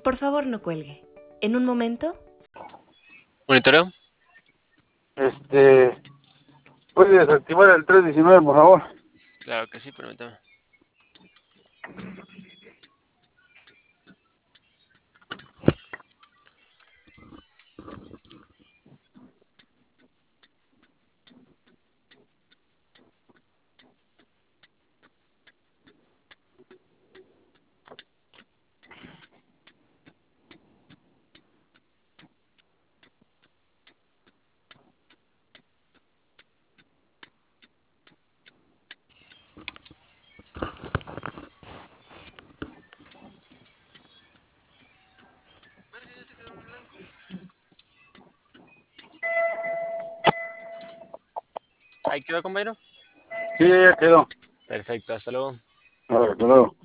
Por favor, no cuelgue. En un momento. ¿Monitoreo? Este, ¿puede desactivar el 319, por favor? Claro que sí, permítame. ¿Ahí quedó, compañero? Sí, ya quedó. Perfecto, hasta luego. A ver, hasta luego.